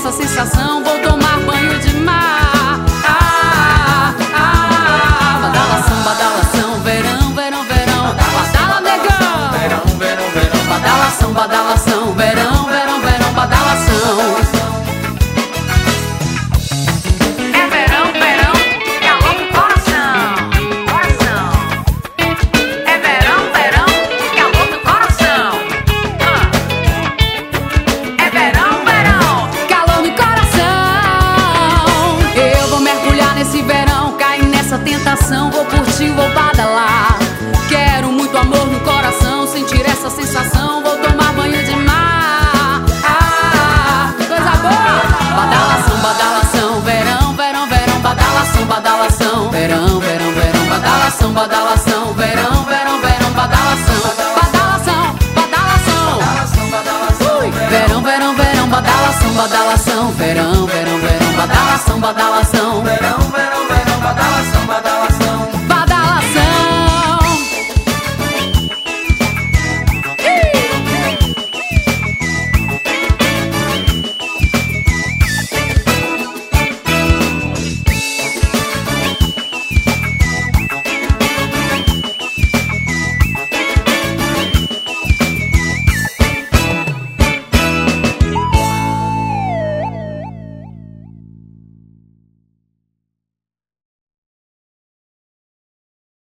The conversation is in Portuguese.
essa sensação, vou tomar banho de mar. Badalação, badalação, verão, verão, verão. Badala, negão. Verão, verão, verão. Badalação, badalação, verão, verão, verão. Badalação. É verão, verão, calor no coração, coração. É verão, verão, calor no coração. É verão, verão, calor no coração. Eu vou mergulhar nesse verão, cair nessa tentação, vou curtir, vou badalar. Quero muito amor no coração, sentir essa sensação, vou tomar banho de mar. Coisa boa! Badalação, badalação, verão, verão, verão. Badalação, badalação, verão, verão, verão. Badalação, badalação, verão, verão, verão. Badalação, badalação, badalação. Verão, verão, verão. Badalação, badalação.